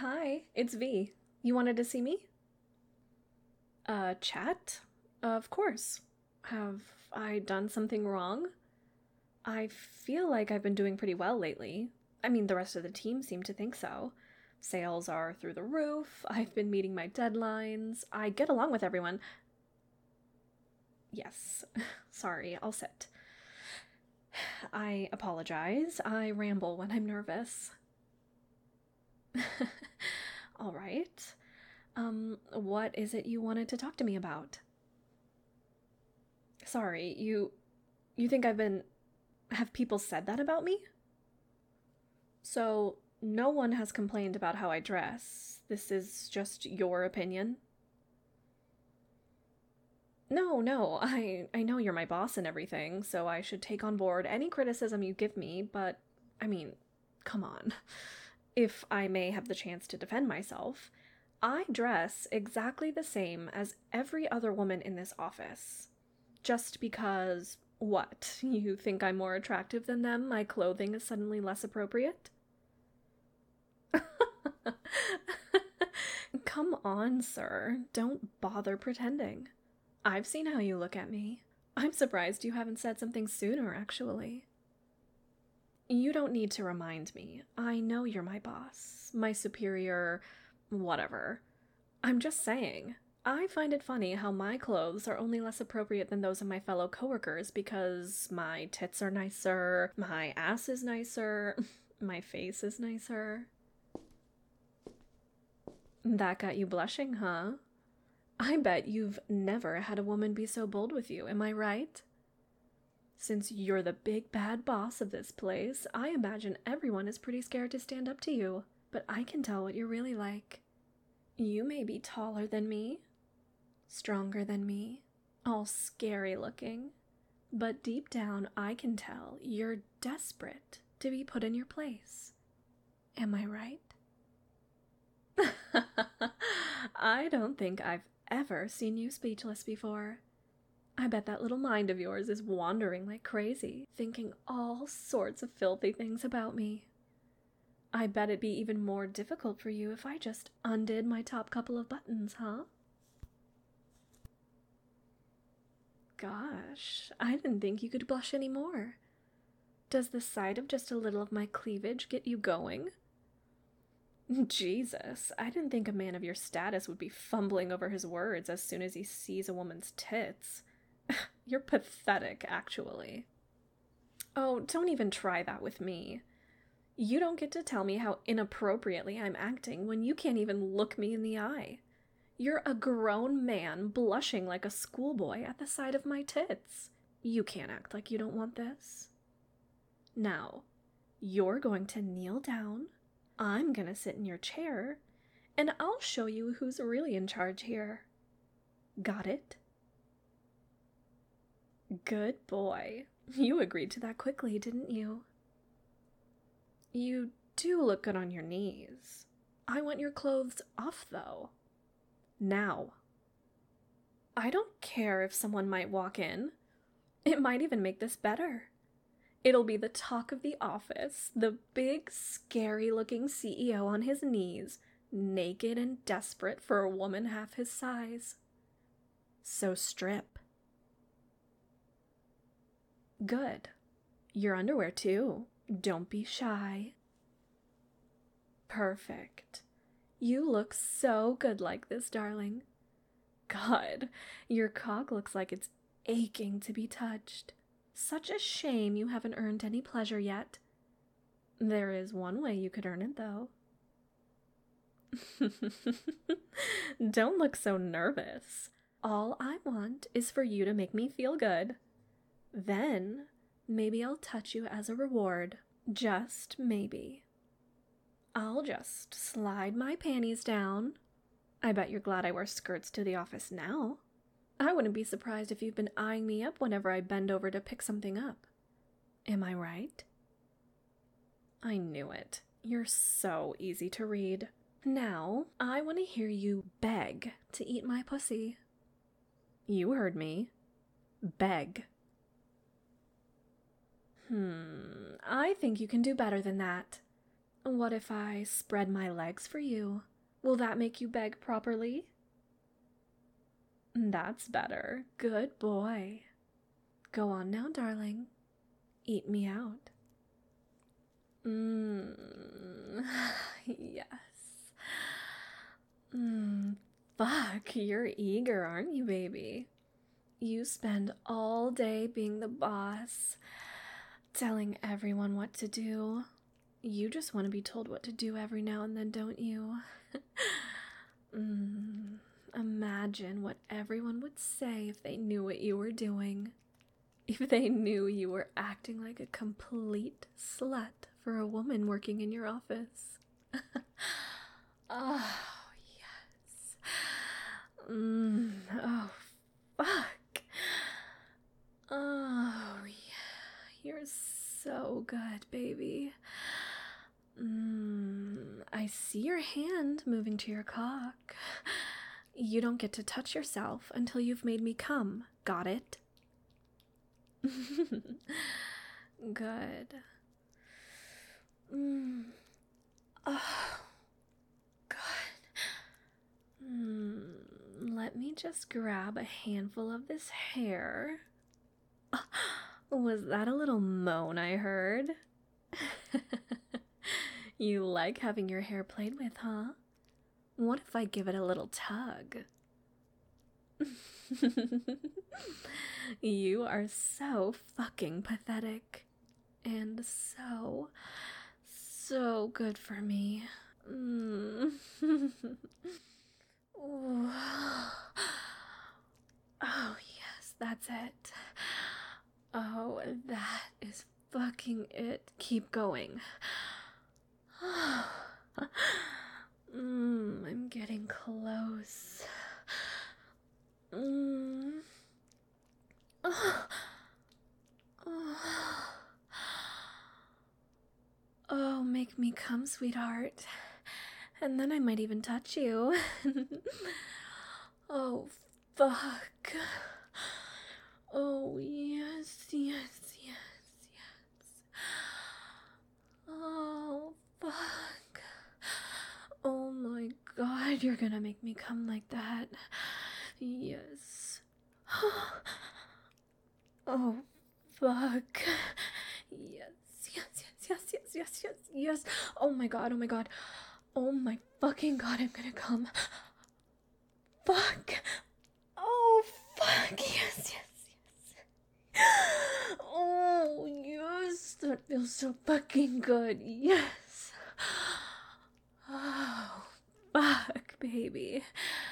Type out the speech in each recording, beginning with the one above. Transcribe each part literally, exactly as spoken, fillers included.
Hi, it's V. You wanted to see me? Uh, chat? Of course. Have I done something wrong? I feel like I've been doing pretty well lately. I mean, the rest of the team seem to think so. Sales are through the roof, I've been meeting my deadlines, I get along with everyone. Yes, sorry, I'll sit. I apologize, I ramble when I'm nervous. All right. Um, what is it you wanted to talk to me about? Sorry, you you think I've been have people said that about me? So, no one has complained about how I dress. This is just your opinion? No, no. I I know you're my boss and everything, so I should take on board any criticism you give me, but I mean, come on. If I may have the chance to defend myself, I dress exactly the same as every other woman in this office. Just because, what, you think I'm more attractive than them, my clothing is suddenly less appropriate? Come on, sir. Don't bother pretending. I've seen how you look at me. I'm surprised you haven't said something sooner, actually. You don't need to remind me. I know you're my boss, my superior, whatever. I'm just saying. I find it funny how my clothes are only less appropriate than those of my fellow coworkers because my tits are nicer, my ass is nicer, my face is nicer. That got you blushing, huh? I bet you've never had a woman be so bold with you, am I right? Since you're the big bad boss of this place, I imagine everyone is pretty scared to stand up to you, but I can tell what you're really like. You may be taller than me, stronger than me, all scary looking, but deep down I can tell you're desperate to be put in your place. Am I right? I don't think I've ever seen you speechless before. I bet that little mind of yours is wandering like crazy, thinking all sorts of filthy things about me. I bet it'd be even more difficult for you if I just undid my top couple of buttons, huh? Gosh, I didn't think you could blush any more. Does the sight of just a little of my cleavage get you going? Jesus, I didn't think a man of your status would be fumbling over his words as soon as he sees a woman's tits. You're pathetic, actually. Oh, don't even try that with me. You don't get to tell me how inappropriately I'm acting when you can't even look me in the eye. You're a grown man blushing like a schoolboy at the sight of my tits. You can't act like you don't want this. Now, you're going to kneel down, I'm gonna sit in your chair, and I'll show you who's really in charge here. Got it? Good boy. You agreed to that quickly, didn't you? You do look good on your knees. I want your clothes off, though. Now. I don't care if someone might walk in. It might even make this better. It'll be the talk of the office, the big, scary-looking C E O on his knees, naked and desperate for a woman half his size. So strip. Good. Your underwear, too. Don't be shy. Perfect. You look so good like this, darling. God, your cock looks like it's aching to be touched. Such a shame you haven't earned any pleasure yet. There is one way you could earn it, though. Don't look so nervous. All I want is for you to make me feel good. Then, maybe I'll touch you as a reward. Just maybe. I'll just slide my panties down. I bet you're glad I wear skirts to the office now. I wouldn't be surprised if you've been eyeing me up whenever I bend over to pick something up. Am I right? I knew it. You're so easy to read. Now, I want to hear you beg to eat my pussy. You heard me. Beg. Hmm, I think you can do better than that. What if I spread my legs for you? Will that make you beg properly? That's better. Good boy. Go on now, darling. Eat me out. Mmm. Yes. Mmm. Fuck, you're eager, aren't you, baby? You spend all day being the boss, telling everyone what to do. You just want to be told what to do every now and then, don't you? mm, imagine what everyone would say if they knew what you were doing. If they knew you were acting like a complete slut for a woman working in your office. Oh, yes. Mm, oh, fuck. Oh, yeah. You're so good, baby. Mm, I see your hand moving to your cock. You don't get to touch yourself until you've made me come. Got it? Good. Mm. Oh, God. Mm. Let me just grab a handful of this hair. Was that a little moan I heard? You like having your hair played with, huh? What if I give it a little tug? You are so fucking pathetic. And so, so good for me. Mm. Oh, yes, that's it. Oh, that is fucking it. Keep going. mm, I'm getting close. Mm. Oh. Oh, make me come, sweetheart. And then I might even touch you. Oh, fuck. Oh, yes, yes, yes, yes. Oh, fuck. Oh my God, you're gonna make me come like that. Yes. Oh, fuck. Yes, yes, yes, yes, yes, yes, yes, yes. Oh my God, oh my God. Oh my fucking God, I'm gonna come. Fuck. Oh, fuck. Yes, yes, yes. Oh, yes. That feels so fucking good. Yes. Oh, fuck, baby.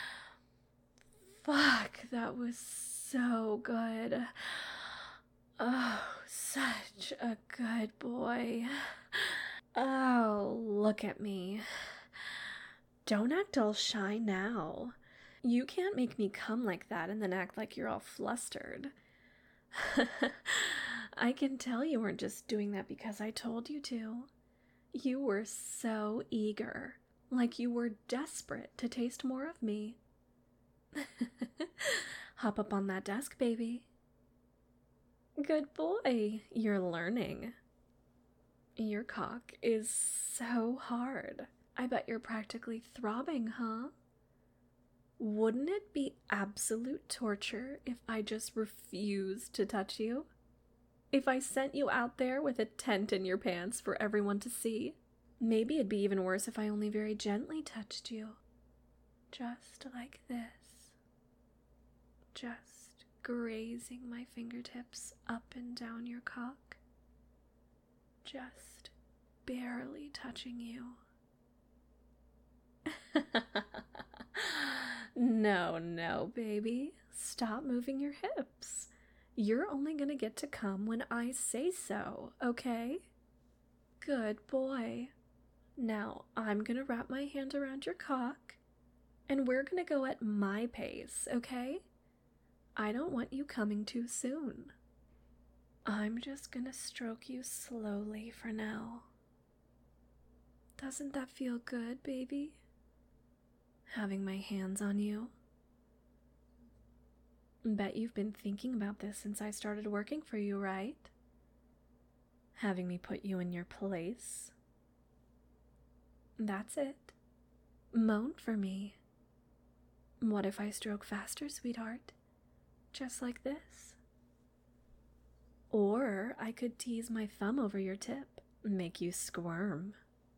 Fuck, that was so good. Oh, such a good boy. Oh, look at me. Don't act all shy now. You can't make me come like that and then act like you're all flustered. I can tell you weren't just doing that because I told you to. You were so eager, like you were desperate to taste more of me. Hop up on that desk, baby. Good boy, you're learning. Your cock is so hard. I bet you're practically throbbing, huh? Wouldn't it be absolute torture if I just refused to touch you? If I sent you out there with a tent in your pants for everyone to see? Maybe it'd be even worse if I only very gently touched you. Just like this. Just grazing my fingertips up and down your cock. Just barely touching you. No, no, baby. Stop moving your hips. You're only gonna get to come when I say so, okay? Good boy. Now I'm gonna wrap my hand around your cock, and we're gonna go at my pace, okay? I don't want you coming too soon. I'm just gonna stroke you slowly for now. Doesn't that feel good, baby? Having my hands on you. Bet you've been thinking about this since I started working for you, right? Having me put you in your place. That's it. Moan for me. What if I stroke faster, sweetheart? Just like this? Or I could tease my thumb over your tip, make you squirm.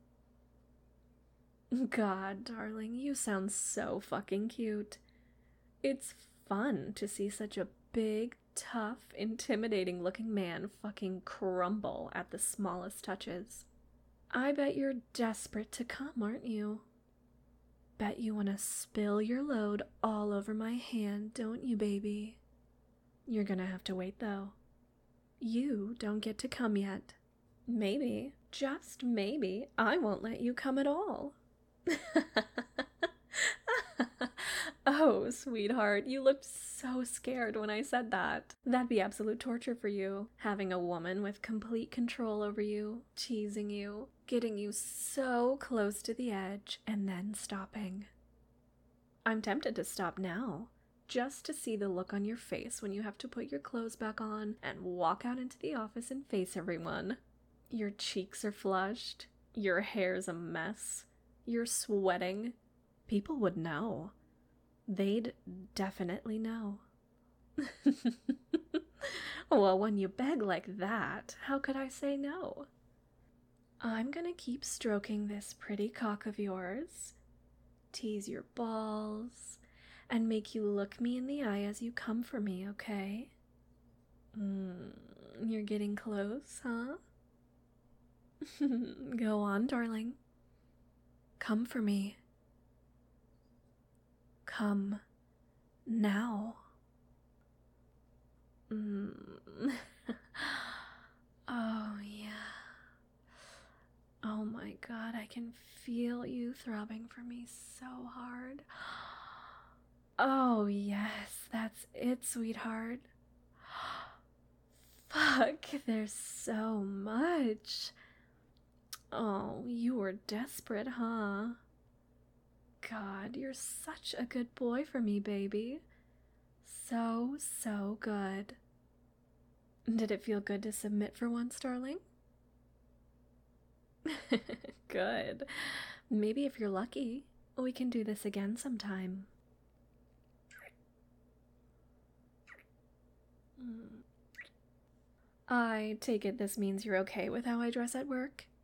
God, darling, you sound so fucking cute. It's fun to see such a big, tough, intimidating looking man fucking crumble at the smallest touches. I bet you're desperate to come, aren't you? Bet you want to spill your load all over my hand, don't you, baby? You're gonna have to wait, though. You don't get to come yet. Maybe, just maybe, I won't let you come at all. Oh, sweetheart, you looked so scared when I said that. That'd be absolute torture for you, having a woman with complete control over you, teasing you, getting you so close to the edge, and then stopping. I'm tempted to stop now, just to see the look on your face when you have to put your clothes back on and walk out into the office and face everyone. Your cheeks are flushed, your hair's a mess, you're sweating. People would know. They'd definitely know. Well, when you beg like that, how could I say no? I'm gonna keep stroking this pretty cock of yours, tease your balls, and make you look me in the eye as you come for me, okay? Mm, you're getting close, huh? Go on, darling. Come for me. Come now. Mm. Oh, yeah. Oh my god, I can feel you throbbing for me so hard. Oh, yes, that's it, sweetheart. Fuck, there's so much. Oh, you were desperate, huh? God, you're such a good boy for me, baby. So, so good. Did it feel good to submit for once, darling? Good. Maybe if you're lucky, we can do this again sometime. I take it this means you're okay with how I dress at work?